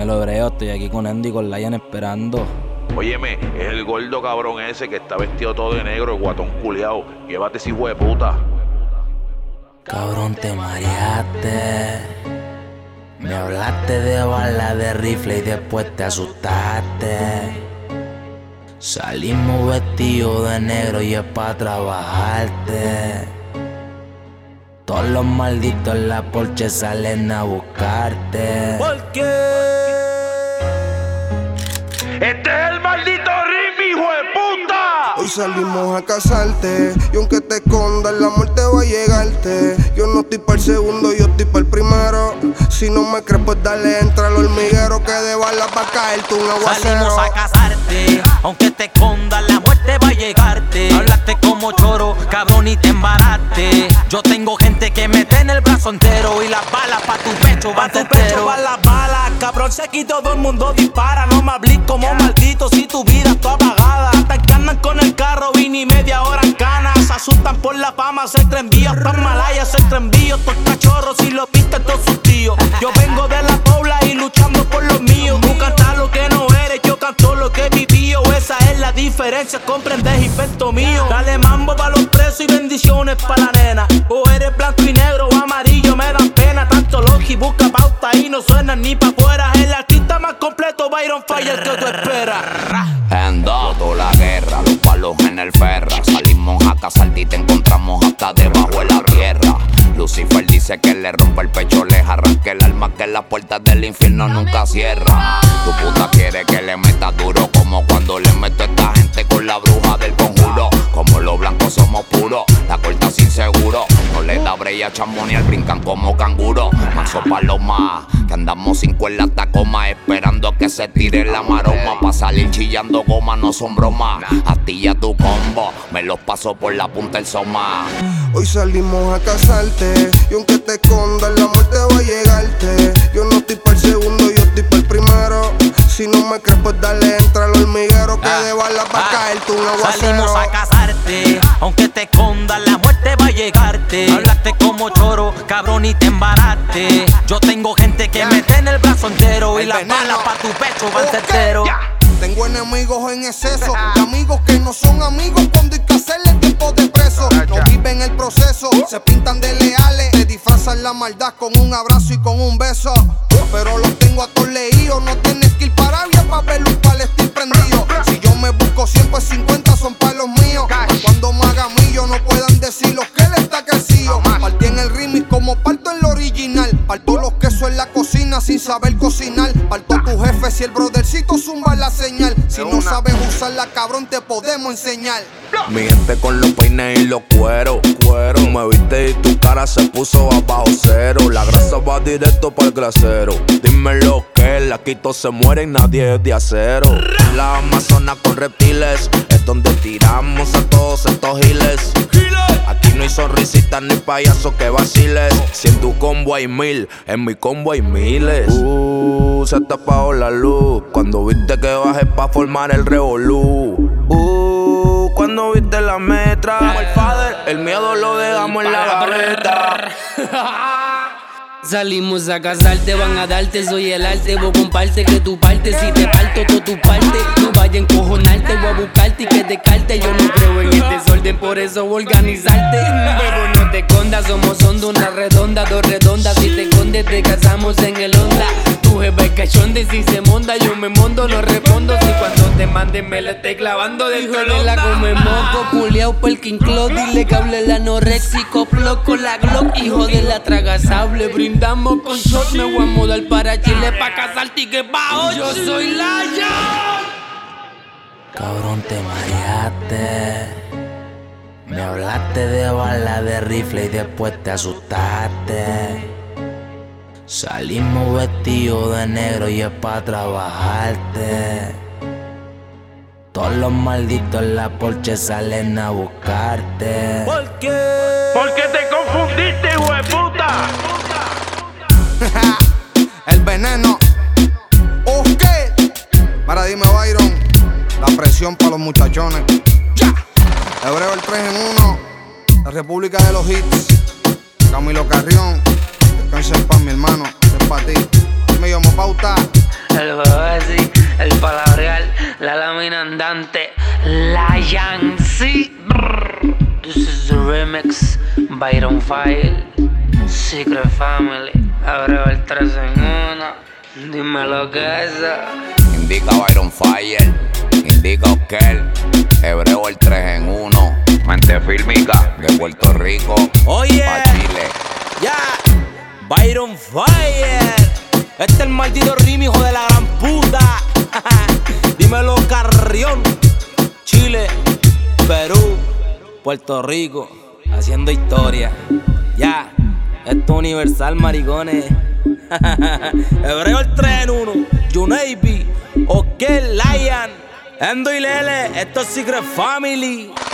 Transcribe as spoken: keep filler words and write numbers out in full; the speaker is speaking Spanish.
Dímelo, Breo, estoy aquí con Andy y con Lion esperando. Óyeme, es el gordo cabrón ese que está vestido todo de negro, el guatón culiao. Llévate ese hijo de puta. Cabrón, te mareaste. Me hablaste de bala de rifle y después te asustaste. Salimos vestidos de negro y es pa' trabajarte. Todos los malditos en la Porsche salen a buscarte. ¿Por qué? ¡Este es el maldito Rimmy, hijo de puta! Hoy salimos a casarte y aunque te escondas la muerte va a llegarte. Yo no estoy para el segundo, yo estoy para el primero. Si no me crees pues dale, entra al hormiguero que de bala pa' caerte un aguacero. Salimos a casarte, aunque te escondas la muerte va a llegarte. Hablaste como choro, cabrón y te embaraste. Yo tengo gente que mete en el brazo entero y las balas pa' tu pecho van tu pecho van las balas, cabrón sé que todo el mundo dispara. No me hables como maldito si tu vida está apagada. Hasta que andan con el carro y ni media hora en cana. Se asustan por la fama, se creen víos pa' Malaya, se creen víos. Estos cachorros si lo visten todos sus tíos. Yo vengo de la pobla y luchando por los míos. Tú cantas lo que no eres, yo canto lo que he vivido. Esa es la diferencia, comprendes invento mío. Dale mambo pa' los presos y bendiciones pa' la nena. O eres blanco y negro o amarillo, me dan pena. Tanto logi busca pauta y no suenan ni pa' afuera. El artista más completo, Byron Fire, que tú esperas. Ando toda la guerra, los palos en el ferra. Salimos a cazarte y te encontramos hasta debajo de la tierra. Lucifer dice que le rompa el pecho, les arranque el alma, que las puertas del infierno nunca cierran. Tu puta quiere que le meta duro, como cuando le meto a esta gente con la bruja del conjuro. Como los blancos somos puros, la corta sin seguro. No le da breya chamonear, brincan como canguro. Mazo paloma, que andamos sin cuerda hasta coma, esperando a que se tire la maroma. Pa' salir chillando goma, no son bromas. Astilla tu combo, me los paso por la punta del soma. Hoy salimos a casarte y aunque te escondas la muerte va a llegarte. Yo no estoy para el segundo, yo estoy para el primero. Si no me crees pues dale, entra al hormiguero que ah, de bala pa' ah, caerte un aguacero. Salimos a casarte, aunque te escondas la muerte va a llegarte. Hablaste como choro, cabrón y te embaraste. Yo tengo gente que yeah. mete en el brazo entero y el las veneno. Balas pa' tu pecho van okay. certero. Yeah. Tengo enemigos en exceso y amigos que no son amigos cuando hay que hacerle tiempo de preso. No viven el proceso, se pintan de leales, te disfrazan la maldad con un abrazo y con un beso. Pero los tengo a todos leídos, no tienes que ir para Arabia pa' ver un palestín prendido. Si yo me busco cien pues cincuenta son pa' los míos. Cuando me haga millo no puedan decir los que le está crecido. Partí en el remix como parto en lo original. Parto los quesos en la cocina sin saber cocinar. Parto tu jefe si el brothercito zumba la señal. Si no sabes usarla, cabrón, te podemos enseñar. Mi gente con los peines y los cueros, cuero. Me viste y tu cara se puso abajo cero. La grasa va directo para el grasero. Dime lo que es, aquí todos se mueren, nadie es de acero. La Amazona con reptiles es donde tiramos a todos estos giles. Aquí no hay sonrisitas ni payasos que vaciles. Si en tu combo hay mil, en mi combo hay miles. Uh, se te apagó la luz cuando viste que bajé pa' formar el revolú. Uh, cuando viste la metra, como el father, el miedo lo dejamos en la gaveta. Salimos a casarte, van a darte, soy el arte. Vos comparte que tu parte, si te parto todo tu parte. No vaya a encojonarte, voy a buscarte y que te carte. Yo no creo en el desorden, por eso voy a organizarte. Bebo, no te escondas, somos onda, una redonda, dos redondas. Si te escondes, te casamos en el onda. Tu jefa es cachonde, si se monda, yo me mondo, no respondo. Si cuando te manden me la esté clavando de color. La come moco, culiao por el King Claude. Dile que hable el anoréxico, flow con la Glock. Hijo de la tragasable, brindamos con shot. Me voy a mudar para Chile pa' casar ticket pa' ocho. Yo soy Lion. Cabrón, te mareaste. Me hablaste de bala de rifle y después te asustaste. Salimos vestidos de negro y es pa' trabajarte. Todos los malditos en la Porsche salen a buscarte. ¿Por qué? Porque te confundiste, hijo de puta. El veneno. Ok. Para dime, Byron. La presión para los muchachones. Ya. Hebreo el tres en uno. La República de los Hits. Camilo Carrión. Descansa en paz, mi hermano. Es para ti. Me llamo Pauta. El bebé sí, el palabreal, la lámina andante, la Yancy. This is the remix, Byron Fire, Secret Family, Abreu el tres en uno, dime lo que es eso. Indica Byron Fire, indica Oscar, Hebreo el tres en uno, mente fílmica de Puerto Rico, Oye, pa' Chile. ya, Byron Fire. Este es el maldito rim, hijo de la gran puta. Dímelo, Carrión. Chile, Perú, Puerto Rico, haciendo historia. Ya, esto es universal, maricones. Hebreo el tres en uno, Junabi, Oscar, Lion, Endo y Lele. Esto es Secret Family.